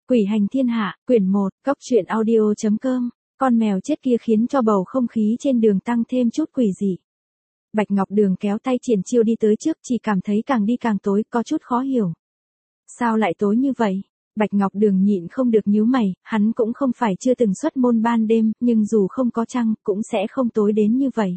Quỷ hành thiên hạ, quyển 1, cóc truyện audio.com, con mèo chết kia khiến cho bầu không khí trên đường tăng thêm chút quỷ dị. Bạch Ngọc Đường kéo tay Triển Chiêu đi tới trước, chỉ cảm thấy càng đi càng tối, có chút khó hiểu. Sao lại tối như vậy? Bạch Ngọc Đường nhịn không được nhíu mày, hắn cũng không phải chưa từng xuất môn ban đêm, nhưng dù không có trăng, cũng sẽ không tối đến như vậy.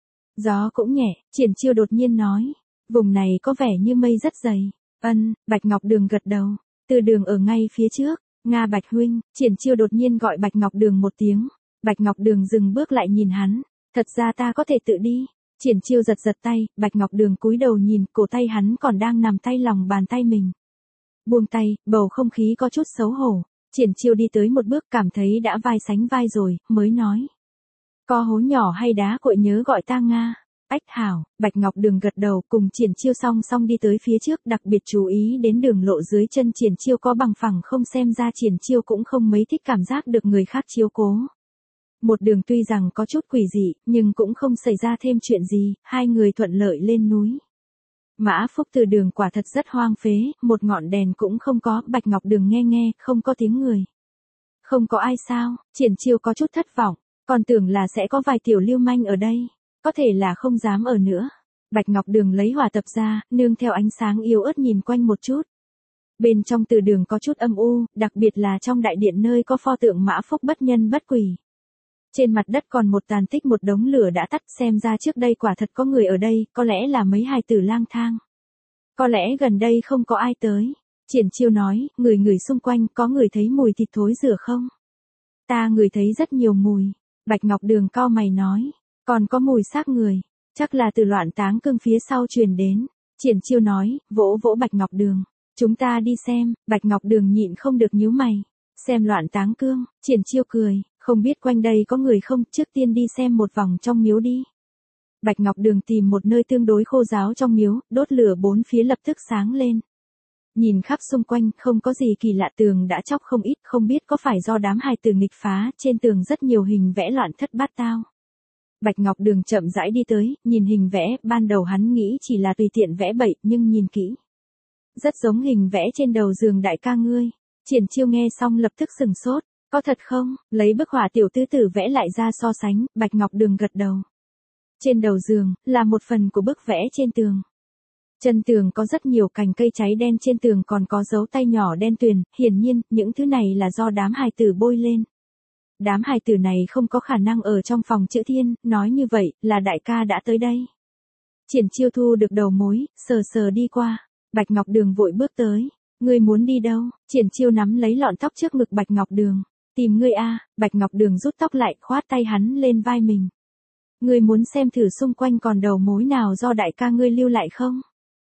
Gió cũng nhẹ, Triển Chiêu đột nhiên nói, vùng này có vẻ như mây rất dày. Bạch Ngọc Đường gật đầu. Từ đường ở ngay phía trước, Nga Bạch huynh, Triển Chiêu đột nhiên gọi Bạch Ngọc Đường một tiếng. Bạch Ngọc Đường dừng bước lại nhìn hắn, thật ra ta có thể tự đi. Triển Chiêu giật tay, Bạch Ngọc Đường cúi đầu nhìn, cổ tay hắn còn đang nằm tay lòng bàn tay mình. Buông tay, bầu không khí có chút xấu hổ. Triển Chiêu đi tới một bước, cảm thấy đã vai sánh vai rồi, mới nói. Có hố nhỏ hay đá cội nhớ gọi ta Nga. Ách hảo, Bạch Ngọc Đường gật đầu, cùng Triển Chiêu song song đi tới phía trước, đặc biệt chú ý đến đường lộ dưới chân Triển Chiêu có bằng phẳng không, xem ra Triển Chiêu cũng không mấy thích cảm giác được người khác chiếu cố. Một đường tuy rằng có chút quỷ dị, nhưng cũng không xảy ra thêm chuyện gì, hai người thuận lợi lên núi. Mã Phúc từ đường quả thật rất hoang phế, một ngọn đèn cũng không có, Bạch Ngọc Đường nghe, không có tiếng người. Không có ai sao? Triển Chiêu có chút thất vọng, còn tưởng là sẽ có vài tiểu lưu manh ở đây. Có thể là không dám ở nữa. Bạch Ngọc Đường lấy hỏa tập ra, nương theo ánh sáng yếu ớt nhìn quanh một chút. Bên trong từ đường có chút âm u, đặc biệt là trong đại điện nơi có pho tượng Mã Phúc bất nhân bất quỷ. Trên mặt đất còn một tàn tích, một đống lửa đã tắt, xem ra trước đây quả thật có người ở đây, có lẽ là mấy hài tử lang thang. Có lẽ gần đây không có ai tới. Triển Chiêu nói, người xung quanh có người thấy mùi thịt thối rửa không? Ta ngửi thấy rất nhiều mùi. Bạch Ngọc Đường cau mày nói. Còn có mùi xác người, chắc là từ Loạn Táng Cương phía sau truyền đến. Triển Chiêu nói, vỗ vỗ Bạch Ngọc Đường. Chúng ta đi xem. Bạch Ngọc Đường nhịn không được nhíu mày. Xem Loạn Táng Cương. Triển Chiêu cười, không biết quanh đây có người không, trước tiên đi xem một vòng trong miếu đi. Bạch Ngọc Đường tìm một nơi tương đối khô ráo trong miếu, đốt lửa bốn phía lập tức sáng lên. Nhìn khắp xung quanh, không có gì kỳ lạ, tường đã chóc không ít, không biết có phải do đám hài tử nghịch phá, trên tường rất nhiều hình vẽ loạn thất bát tao. Bạch Ngọc Đường chậm rãi đi tới, nhìn hình vẽ, ban đầu hắn nghĩ chỉ là tùy tiện vẽ bậy, nhưng nhìn kỹ. Rất giống hình vẽ trên đầu giường đại ca ngươi. Triển Chiêu nghe xong lập tức sừng sốt, có thật không? Lấy bức họa tiểu tứ tử vẽ lại ra so sánh, Bạch Ngọc Đường gật đầu. Trên đầu giường, là một phần của bức vẽ trên tường. Chân tường có rất nhiều cành cây cháy đen, trên tường còn có dấu tay nhỏ đen tuyền, hiển nhiên, những thứ này là do đám hài tử bôi lên. Đám hài tử này không có khả năng ở trong phòng chữ thiên, nói như vậy, là đại ca đã tới đây. Triển Chiêu thu được đầu mối, sờ đi qua. Bạch Ngọc Đường vội bước tới. Ngươi muốn đi đâu? Triển Chiêu nắm lấy lọn tóc trước ngực Bạch Ngọc Đường. Tìm ngươi a. Bạch Ngọc Đường rút tóc lại, khoát tay hắn lên vai mình. Ngươi muốn xem thử xung quanh còn đầu mối nào do đại ca ngươi lưu lại không?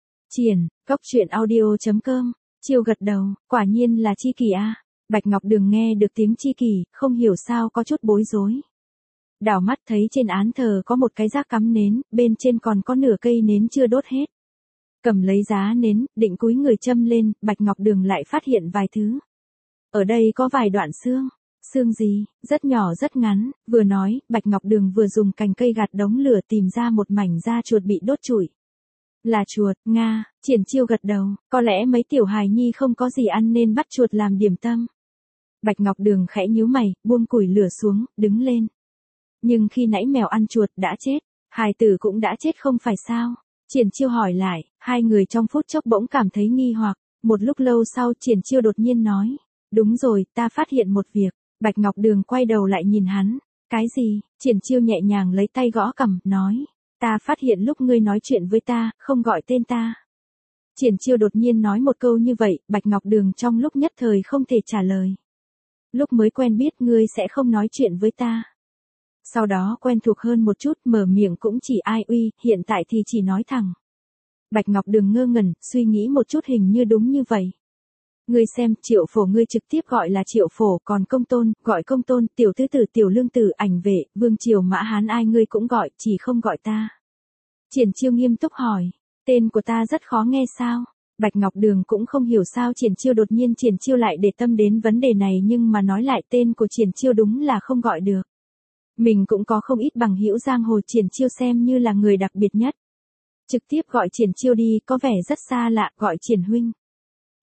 Cóc truyện audio.com. Chiêu gật đầu, quả nhiên là Chi Kỳ a. Bạch Ngọc Đường nghe được tiếng Chi Kỳ, không hiểu sao có chút bối rối. Đảo mắt thấy trên án thờ có một cái rác cắm nến, bên trên còn có nửa cây nến chưa đốt hết. Cầm lấy giá nến, định cúi người châm lên, Bạch Ngọc Đường lại phát hiện vài thứ. Ở đây có vài đoạn xương. Xương gì? Rất nhỏ rất ngắn. Vừa nói, Bạch Ngọc Đường vừa dùng cành cây gạt đống lửa tìm ra một mảnh da chuột bị đốt trụi. Là chuột, Nga. Triển Chiêu gật đầu, có lẽ mấy tiểu hài nhi không có gì ăn nên bắt chuột làm điểm tâm. Bạch Ngọc Đường khẽ nhíu mày, buông củi lửa xuống, đứng lên. Nhưng khi nãy mèo ăn chuột đã chết, hài tử cũng đã chết không phải sao? Triển Chiêu hỏi lại, hai người trong phút chốc bỗng cảm thấy nghi hoặc. Một lúc lâu sau, Triển Chiêu đột nhiên nói, đúng rồi, ta phát hiện một việc. Bạch Ngọc Đường quay đầu lại nhìn hắn. Cái gì? Triển Chiêu nhẹ nhàng lấy tay gõ cằm, nói, ta phát hiện lúc ngươi nói chuyện với ta, không gọi tên ta. Triển Chiêu đột nhiên nói một câu như vậy, Bạch Ngọc Đường trong lúc nhất thời không thể trả lời. Lúc mới quen biết ngươi sẽ không nói chuyện với ta. Sau đó quen thuộc hơn một chút, mở miệng cũng chỉ ai uy, hiện tại thì chỉ nói thẳng. Bạch Ngọc Đường ngơ ngẩn, suy nghĩ một chút, hình như đúng như vậy. Ngươi xem, Triệu Phổ ngươi trực tiếp gọi là Triệu Phổ, còn Công Tôn, gọi Công Tôn, Tiểu Tứ Tử, Tiểu Lương Tử, Ảnh Vệ, Vương Triều Mã Hán ai ngươi cũng gọi, chỉ không gọi ta. Triển Chiêu nghiêm túc hỏi, tên của ta rất khó nghe sao? Bạch Ngọc Đường cũng không hiểu sao Triển Chiêu đột nhiên Triển Chiêu lại để tâm đến vấn đề này, nhưng mà nói lại tên của Triển Chiêu đúng là không gọi được. Mình cũng có không ít bằng hữu giang hồ, Triển Chiêu xem như là người đặc biệt nhất. Trực tiếp gọi Triển Chiêu đi, có vẻ rất xa lạ, gọi Triển huynh.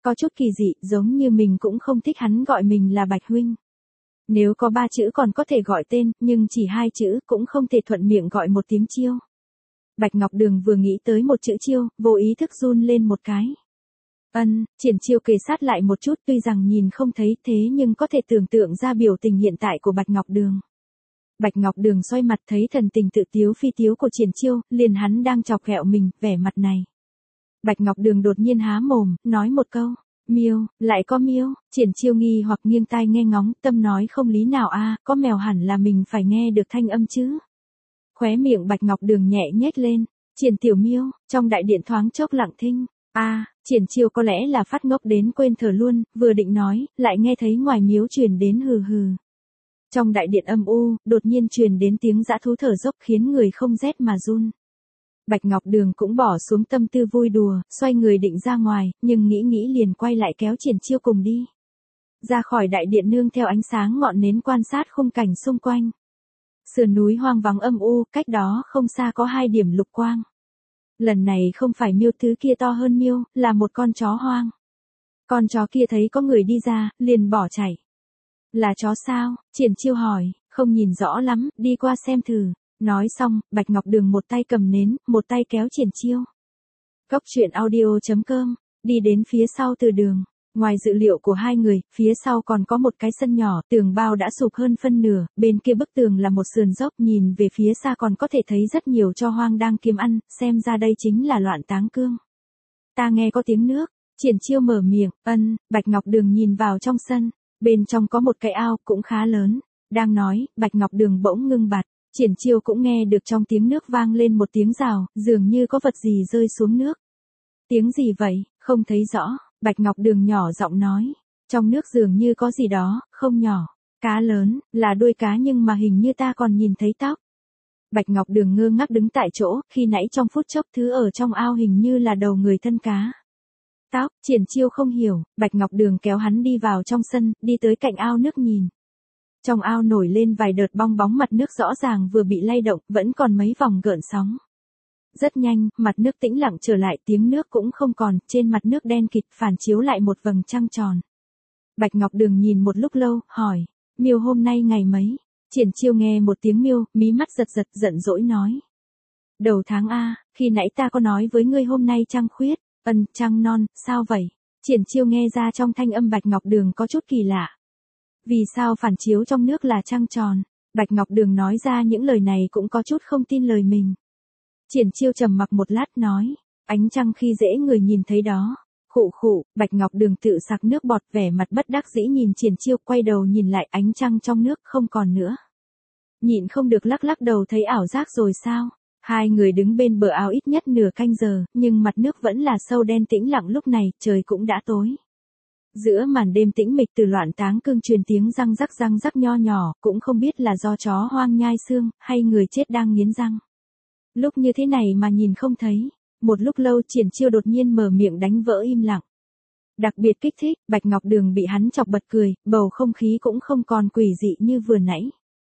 Có chút kỳ dị, giống như mình cũng không thích hắn gọi mình là Bạch huynh. Nếu có 3 chữ còn có thể gọi tên, nhưng chỉ 2 chữ cũng không thể thuận miệng gọi một tiếng Chiêu. Bạch Ngọc Đường vừa nghĩ tới một chữ Chiêu, vô ý thức run lên một cái. Triển Chiêu kề sát lại một chút, tuy rằng nhìn không thấy thế nhưng có thể tưởng tượng ra biểu tình hiện tại của Bạch Ngọc Đường. Bạch Ngọc Đường xoay mặt thấy thần tình tự tiếu phi tiếu của Triển Chiêu, liền hắn đang chọc ghẹo mình, vẻ mặt này. Bạch Ngọc Đường đột nhiên há mồm, nói một câu, miêu, lại có miêu. Triển Chiêu nghi hoặc nghiêng tai nghe ngóng, tâm nói không lý nào a, có mèo hẳn là mình phải nghe được thanh âm chứ. Khóe miệng Bạch Ngọc Đường nhẹ nhếch lên, Triển tiểu miêu, trong đại điện thoáng chốc lặng thinh. Triển Chiêu có lẽ là phát ngốc đến quên thở luôn, vừa định nói, lại nghe thấy ngoài miếu truyền đến hừ hừ. Trong đại điện âm u, đột nhiên truyền đến tiếng dã thú thở dốc khiến người không rét mà run. Bạch Ngọc Đường cũng bỏ xuống tâm tư vui đùa, xoay người định ra ngoài, nhưng nghĩ liền quay lại kéo Triển Chiêu cùng đi. Ra khỏi đại điện nương theo ánh sáng ngọn nến quan sát khung cảnh xung quanh. Sườn núi hoang vắng âm u, cách đó không xa có 2 điểm lục quang. Lần này không phải miêu, thứ kia to hơn miêu, là một con chó hoang. Con chó kia thấy có người đi ra, liền bỏ chạy. Là chó sao? Triển Chiêu hỏi, không nhìn rõ lắm, đi qua xem thử. Nói xong, Bạch Ngọc Đường một tay cầm nến, một tay kéo Triển Chiêu. Cốc truyện audio.com, đi đến phía sau từ đường. Ngoài dự liệu của 2 người, phía sau còn có một cái sân nhỏ, tường bao đã sụp hơn phân nửa, bên kia bức tường là một sườn dốc, nhìn về phía xa còn có thể thấy rất nhiều tro hoang đang kiếm ăn, xem ra đây chính là loạn táng cương. Ta nghe có tiếng nước, Triển Chiêu mở miệng, Bạch Ngọc Đường nhìn vào trong sân, bên trong có một cái ao cũng khá lớn, đang nói, Bạch Ngọc Đường bỗng ngưng bặt, Triển Chiêu cũng nghe được trong tiếng nước vang lên một tiếng rào, dường như có vật gì rơi xuống nước. Tiếng gì vậy, không thấy rõ. Bạch Ngọc Đường nhỏ giọng nói, trong nước dường như có gì đó, không nhỏ, cá lớn, là đuôi cá nhưng mà hình như ta còn nhìn thấy tóc. Bạch Ngọc Đường ngơ ngác đứng tại chỗ, khi nãy trong phút chốc thứ ở trong ao hình như là đầu người thân cá. Tóc, Triển Chiêu không hiểu, Bạch Ngọc Đường kéo hắn đi vào trong sân, đi tới cạnh ao nước nhìn. Trong ao nổi lên vài đợt bong bóng, mặt nước rõ ràng vừa bị lay động, vẫn còn mấy vòng gợn sóng. Rất nhanh, mặt nước tĩnh lặng trở lại, tiếng nước cũng không còn, trên mặt nước đen kịt phản chiếu lại một vầng trăng tròn. Bạch Ngọc Đường nhìn một lúc lâu, hỏi, miêu hôm nay ngày mấy? Triển Chiêu nghe một tiếng miêu, mí mắt giật giật, giận dỗi nói. Đầu tháng A, khi nãy ta có nói với ngươi hôm nay trăng khuyết, trăng non, sao vậy? Triển Chiêu nghe ra trong thanh âm Bạch Ngọc Đường có chút kỳ lạ. Vì sao phản chiếu trong nước là trăng tròn? Bạch Ngọc Đường nói ra những lời này cũng có chút không tin lời mình. Triển Chiêu trầm mặc một lát nói, ánh trăng khi dễ người nhìn thấy đó. Khụ khụ, Bạch Ngọc Đường tự sặc nước bọt, vẻ mặt bất đắc dĩ nhìn Triển Chiêu, quay đầu nhìn lại ánh trăng trong nước không còn nữa. Nhịn không được lắc lắc đầu, thấy ảo giác rồi sao? 2 người đứng bên bờ ao ít nhất nửa canh giờ, nhưng mặt nước vẫn là sâu đen tĩnh lặng, lúc này trời cũng đã tối. Giữa màn đêm tĩnh mịch, từ loạn táng cương truyền tiếng răng rắc nho nhỏ, cũng không biết là do chó hoang nhai xương, hay người chết đang nghiến răng. Lúc như thế này mà nhìn không thấy. Một lúc lâu Triển Chiêu đột nhiên mở miệng đánh vỡ im lặng. Đặc biệt kích thích, Bạch Ngọc Đường bị hắn chọc bật cười, bầu không khí cũng không còn quỷ dị như vừa nãy.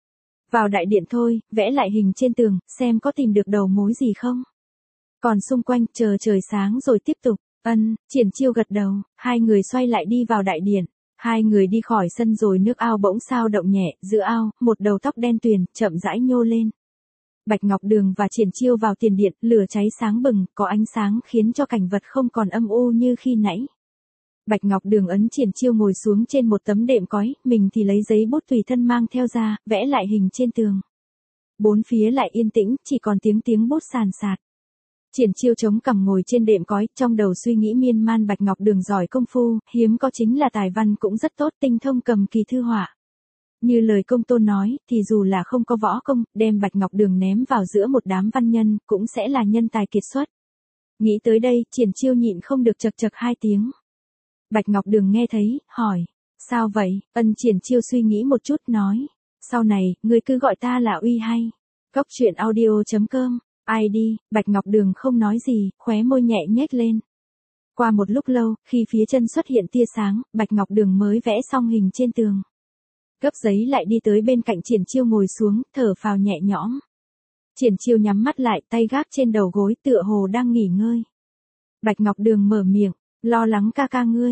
Vào đại điện thôi, vẽ lại hình trên tường, xem có tìm được đầu mối gì không. Còn xung quanh, chờ trời sáng rồi tiếp tục. Triển Chiêu gật đầu, 2 người xoay lại đi vào đại điện. 2 người đi khỏi sân rồi nước ao bỗng sao động nhẹ, giữa ao, một đầu tóc đen tuyền, chậm rãi nhô lên. Bạch Ngọc Đường và Triển Chiêu vào tiền điện, lửa cháy sáng bừng, có ánh sáng khiến cho cảnh vật không còn âm u như khi nãy. Bạch Ngọc Đường ấn Triển Chiêu ngồi xuống trên một tấm đệm cói, mình thì lấy giấy bút tùy thân mang theo ra, vẽ lại hình trên tường. Bốn phía lại yên tĩnh, chỉ còn tiếng bút sàn sạt. Triển Chiêu chống cằm ngồi trên đệm cói, trong đầu suy nghĩ miên man. Bạch Ngọc Đường giỏi công phu, hiếm có chính là tài văn cũng rất tốt, tinh thông cầm kỳ thư họa. Như lời công tôn nói, thì dù là không có võ công, đem Bạch Ngọc Đường ném vào giữa một đám văn nhân, cũng sẽ là nhân tài kiệt xuất. Nghĩ tới đây, Triển Chiêu nhịn không được chật chật 2 tiếng. Bạch Ngọc Đường nghe thấy, hỏi, sao vậy? Triển Chiêu suy nghĩ một chút, nói, sau này, ngươi cứ gọi ta là Uy hay. Cốc truyện audio.com, ID, Bạch Ngọc Đường không nói gì, khóe môi nhẹ nhếch lên. Qua một lúc lâu, khi phía chân xuất hiện tia sáng, Bạch Ngọc Đường mới vẽ xong hình trên tường. Gấp giấy lại đi tới bên cạnh Triển Chiêu ngồi xuống, thở phào nhẹ nhõm. Triển Chiêu nhắm mắt lại, tay gác trên đầu gối, tựa hồ đang nghỉ ngơi. Bạch Ngọc Đường mở miệng, lo lắng ca ca ngươi.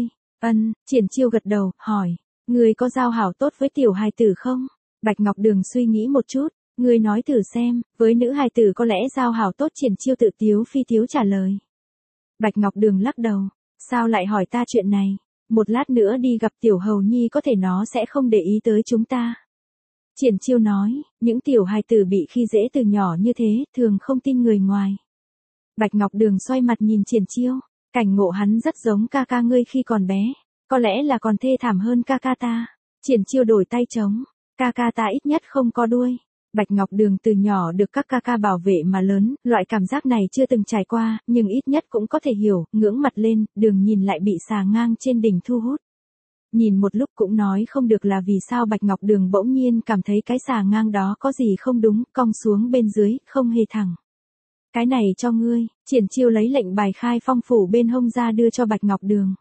Triển Chiêu gật đầu, hỏi, ngươi có giao hảo tốt với tiểu hài tử không? Bạch Ngọc Đường suy nghĩ một chút, ngươi nói thử xem, với nữ hài tử có lẽ giao hảo tốt. Triển Chiêu tự tiếu phi tiếu trả lời. Bạch Ngọc Đường lắc đầu, sao lại hỏi ta chuyện này? Một lát nữa đi gặp tiểu hầu nhi có thể nó sẽ không để ý tới chúng ta. Triển Chiêu nói, những tiểu hài tử bị khi dễ từ nhỏ như thế, thường không tin người ngoài. Bạch Ngọc Đường xoay mặt nhìn Triển Chiêu, cảnh ngộ hắn rất giống ca ca ngươi khi còn bé, có lẽ là còn thê thảm hơn ca ca ta. Triển Chiêu đổi tay trống, ca ca ta ít nhất không có đuôi. Bạch Ngọc Đường từ nhỏ được các ca ca bảo vệ mà lớn, loại cảm giác này chưa từng trải qua, nhưng ít nhất cũng có thể hiểu, ngưỡng mặt lên, Đường nhìn lại bị xà ngang trên đỉnh thu hút. Nhìn một lúc cũng nói không được là vì sao Bạch Ngọc Đường bỗng nhiên cảm thấy cái xà ngang đó có gì không đúng, cong xuống bên dưới, không hề thẳng. Cái này cho ngươi. Triển Chiêu lấy lệnh bài khai phong phủ bên hông ra đưa cho Bạch Ngọc Đường.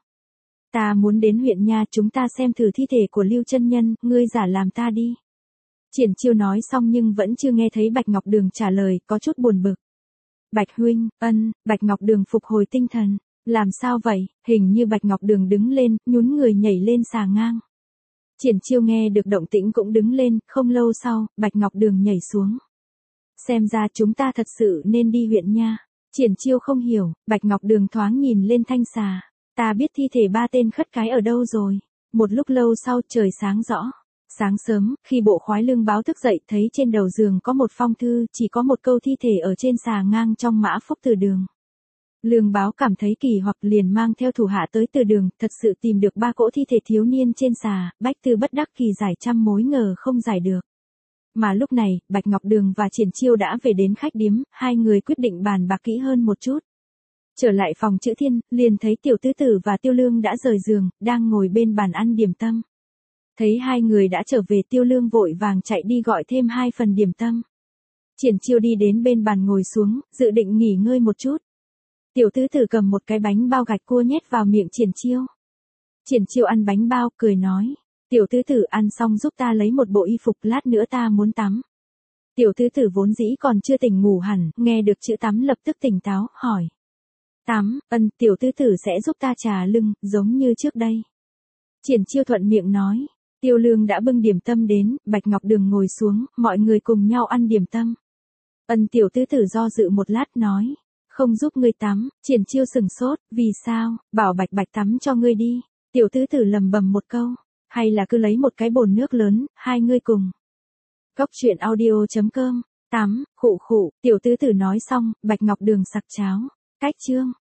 Ta muốn đến huyện nha, chúng ta xem thử thi thể của Lưu chân nhân, ngươi giả làm ta đi. Triển Chiêu nói xong nhưng vẫn chưa nghe thấy Bạch Ngọc Đường trả lời, có chút buồn bực. Bạch huynh, Bạch Ngọc Đường phục hồi tinh thần. Làm sao vậy? Hình như Bạch Ngọc Đường đứng lên, nhún người nhảy lên xà ngang. Triển Chiêu nghe được động tĩnh cũng đứng lên, không lâu sau, Bạch Ngọc Đường nhảy xuống. Xem ra chúng ta thật sự nên đi huyện nha. Triển Chiêu không hiểu, Bạch Ngọc Đường thoáng nhìn lên thanh xà. Ta biết thi thể ba tên khất cái ở đâu rồi. Một lúc lâu sau trời sáng rõ. Sáng sớm, khi Bộ Khoái Lương Báo thức dậy thấy trên đầu giường có một phong thư, chỉ có một câu thi thể ở trên xà ngang trong Mã Phúc Từ Đường. Lương Báo cảm thấy kỳ hoặc liền mang theo thủ hạ tới Từ Đường, thật sự tìm được ba cỗ thi thể thiếu niên trên xà, Bách Tư bất đắc kỳ giải trăm mối ngờ không giải được. Mà lúc này, Bạch Ngọc Đường và Triển Chiêu đã về đến khách điếm, hai người quyết định bàn bạc kỹ hơn một chút. Trở lại phòng Chữ Thiên, liền thấy Tiểu Tứ Tử và Tiêu Lương đã rời giường, đang ngồi bên bàn ăn điểm tâm. Thấy hai người đã trở về, Tiêu Lương vội vàng chạy đi gọi thêm 2 phần điểm tâm. Triển Chiêu đi đến bên bàn ngồi xuống, dự định nghỉ ngơi một chút. Tiểu Tứ Tử cầm một cái bánh bao gạch cua nhét vào miệng Triển Chiêu. Triển Chiêu ăn bánh bao, cười nói. Tiểu Tứ Tử ăn xong giúp ta lấy một bộ y phục, lát nữa ta muốn tắm. Tiểu Tứ Tử vốn dĩ còn chưa tỉnh ngủ hẳn, nghe được chữ tắm lập tức tỉnh táo, hỏi. Tắm, Tiểu Tứ Tử sẽ giúp ta chà lưng, giống như trước đây. Triển Chiêu thuận miệng nói. Tiêu Lương đã bưng điểm tâm đến, Bạch Ngọc Đường ngồi xuống, mọi người cùng nhau ăn điểm tâm. Tiểu Tứ Tử do dự một lát nói. Không giúp ngươi tắm. Triển Chiêu sừng sốt, vì sao? Bảo Bạch Bạch tắm cho ngươi đi. Tiểu Tứ Tử lầm bầm một câu. Hay là cứ lấy một cái bồn nước lớn, hai ngươi cùng. Góc truyện audio.com. Tắm, khụ khụ. Tiểu Tứ Tử nói xong, Bạch Ngọc Đường sặc cháo. Cách chương.